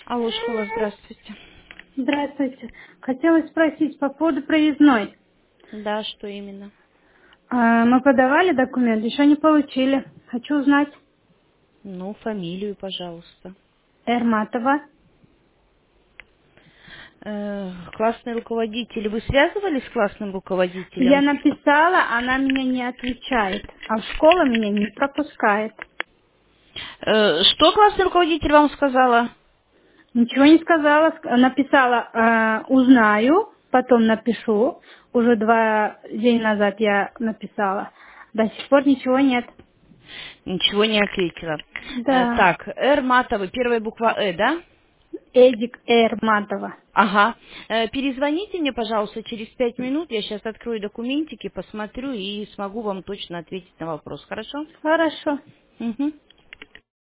Алло, школа, здравствуйте. Здравствуйте. Хотела спросить по поводу проездной. Да, что именно? Мы подавали документ, еще не получили. Хочу узнать. Ну, фамилию, пожалуйста. Эрматова. Классный руководитель. Вы связывались с классным Я руководителем? написала, она меня не отвечает. А школа меня не пропускает. Что классный руководитель вам сказала? Ничего не сказала. Написала, узнаю, потом напишу. Уже 2 дня назад я написала. До сих пор ничего нет. Ничего не ответила. Да. Так, Р Матовый, первая буква да? Эдик Эрматова. Ага. Перезвоните мне, пожалуйста, через 5 минут. Я сейчас открою документики, посмотрю и смогу вам точно ответить на вопрос. Хорошо? Хорошо. Угу.